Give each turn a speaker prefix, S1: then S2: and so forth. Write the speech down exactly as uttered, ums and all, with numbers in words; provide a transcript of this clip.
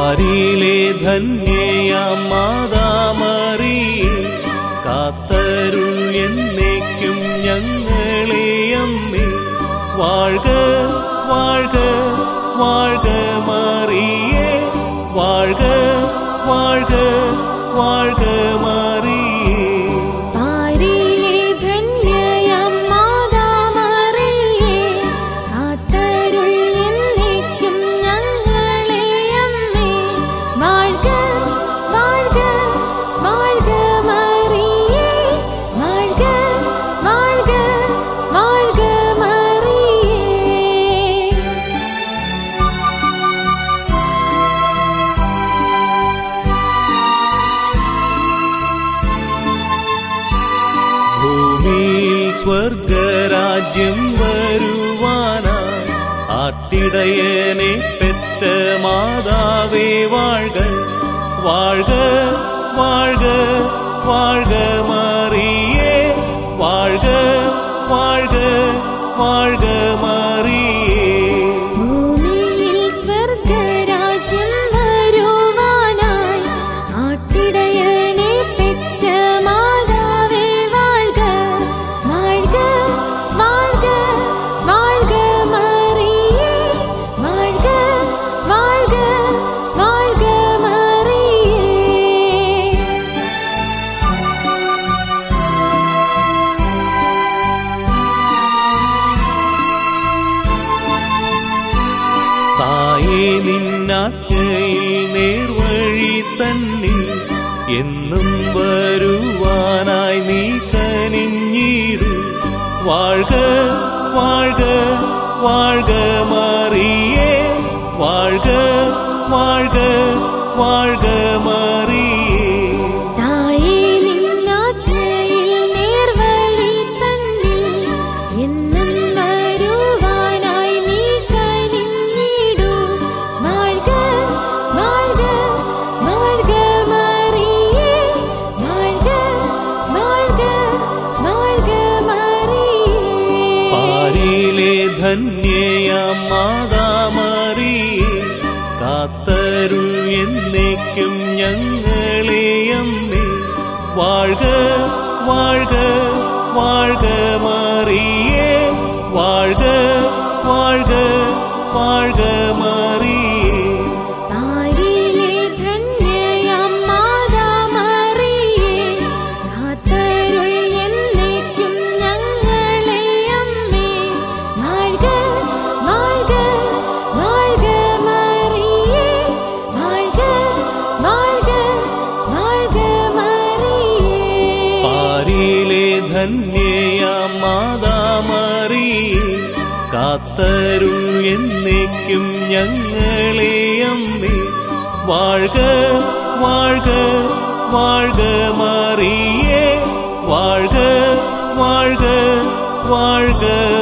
S1: പാരിലെ ധന്യയാം മാതാമറിയേ, കാത്തരുൾ എന്നേക്കും ഞങ്ങളെ അമ്മേ. വാഴ്ക വാഴ്ക വാഴ്ക മറിയേ, വാഴ്ക വാഴ്ക വാഴ്ക മറിയേ.
S2: പാരിലെ ധന്യയാം മാതാമറിയേ, കാത്തരുൾ എന്നേക്കും ഞങ്ങളെ അമ്മേ. വാഴ്ക വാഴ്ക വാഴ്ക മറിയേ, വാഴ്ക വാഴ്ക വാഴ്ക മറിയേ. ഭൂമിയിൽ സ്വർഗരാജ്യം വരുവാനായി ആട്ടിടയനെ പെറ്റ മാതാവേ വാഴ്ക. വാഴ്ക വാഴ്ക വാഴ്ക മറിയേ, വാഴ്ക വാഴ്ക വാഴ്ക മറിയേ. ഭൂമിയിൽ സ്വർഗരാജ്യം വരുവാനായി ആട്ടിടയനെ പെറ്റ മാതാവേ വാഴ്ക. വാഴ്ക വാഴ്ക വാഴ്ക മറിയേ, വാഴ്ക വാഴ്ക വാഴ്ക മറിയേ.
S1: തായേ നിന്നാജ്ഞയിൽ നേർവഴി തന്നിൽ എന്നും വരുവാനായി നീ കനിഞ്ഞിടൂ. വാഴ്ക വാഴ്ക വാഴ്ക മറിയേ, വാഴ്ക വാഴ്ക വാഴ്ക മറിയേ.
S2: തായേ നിന്നാജ്ഞയിൽ നേർവഴി തന്നിൽ എന്നും വരുവാനായി നീ കനിഞ്ഞിടൂ. വാഴ്ക വാഴ്ക വാഴ്ക മറിയേ, വാഴ്ക വാഴ്ക വാഴ്ക മറിയേ.
S1: പാരിലെ ധന്യയാം മാതാമറിയേ, കാത്തരുൾ എന്നേക്കും ഞങ്ങളെ അമ്മേ. വാഴ്ക വാഴ്ക വാഴ്ക മറിയേ, വാഴ്ക വാഴ്ക വാഴ്ക മറിയേ.
S2: പാരിലെ ധന്യയാം മാതാമറിയേ, കാത്തരുൾ എന്നേക്കും ഞങ്ങളെ അമ്മേ. വാഴ്ക വാഴ്ക വാഴ്ക മറിയേ, വാഴ്ക വാഴ്ക വാഴ്ക മറിയേ.
S1: പാരിലെ ധന്യയാം മാതാമറിയേ, കാത്തരുൾ എന്നേക്കും ഞങ്ങളെ അമ്മേ. വാഴ്ക വാഴ്ക വാഴ്ക മറിയേ, വാഴ്ക വാഴ്ക വാഴ്ക